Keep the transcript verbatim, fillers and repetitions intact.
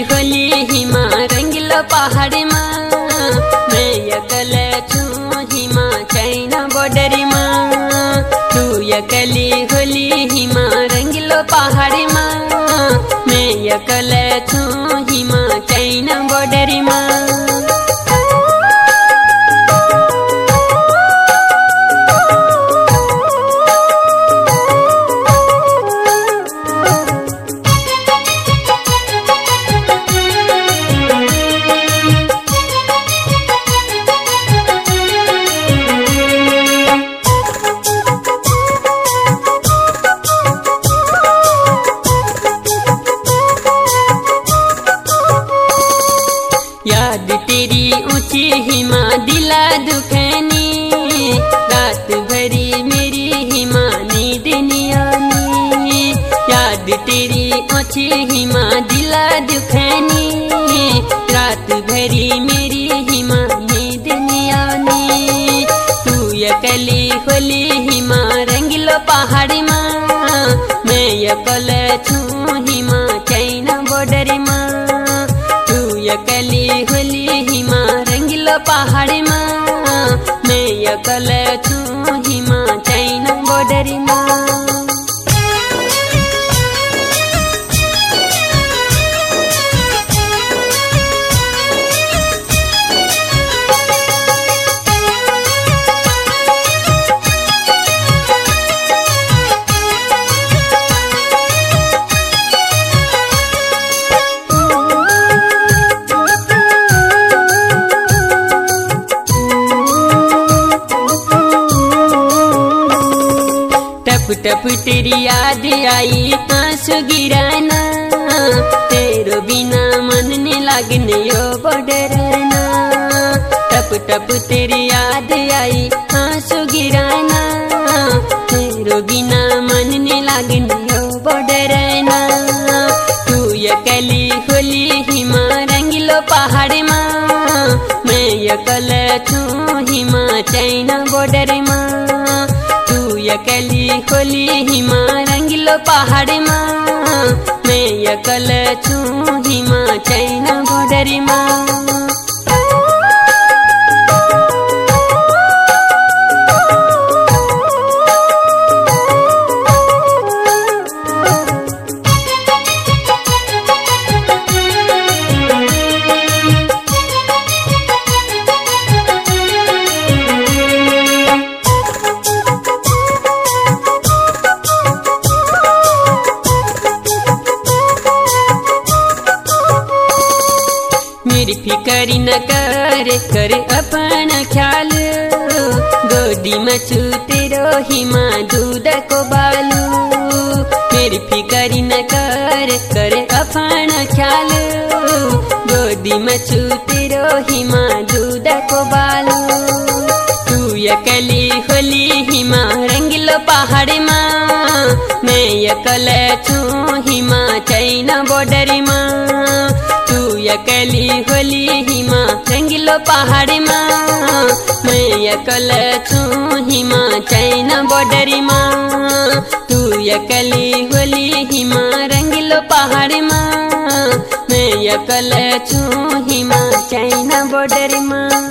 होली हिमा रंगिलो पहाड़ीमा मैं यकल छु हिमा चाइना बॉर्डरीमा तू यकली होली हिमा रंगिलो पहाड़ीमा मैं यकल छु हिमा चाइना बॉर्डरीमा याद तेरी ऊंची हिमा दिला दुखनी रात भरी मेरी हिमा नींद नहीं आनी याद तेरी ऊंची हिमा दिला दुखनी रात भरी मेरी हिमा नींद नहीं आनी तू यकली होली हिमा रंगिलो पहाड़ीमा मैं यकल छु हिमा चाइना बॉर्डरीमा यकली होली हिमा रंगिलो पहाड़ीमा मैं यकल छु हिमा चाइना बॉर्डरीमा टप टप तेरी याद आई आंसू गिराना तेरो बिना मन ने लगने यो बॉर्डरना टप टप तेरी याद आई आंसू गिराना तेरो बिना मन ने लगने यो बॉर्डरना तू यकली होली हिमा रंगिलो पहाड़ीमा मैं यकल छु हिमा चाइना बॉर्डरीमा यकली होली हिमा रंगिलो पहाड़ीमा मैं यकल छु हिमा चाइना बॉर्डरीमा मेरी फिक्र न कर कर अपना ख्याल गोदी में छू तेरो हिमा दूध को बालू मेरी फिक्र न कर कर अपना ख्याल गोदी में छू तेरो हिमा दूध को बालू तू यकली होली हिमा रंगिलो पहाड़ीमा मैं यकल छु हिमा चाइना बॉर्डरीमा यकली होली हिमा रंगिलो पहाड़ीमा मैं यकल छु हिमा चाइना बॉर्डरीमा तू यकली होली हिमा रंगिलो पहाड़ीमा मैं यकल छु हिमा चाइना बॉर्डरीमा।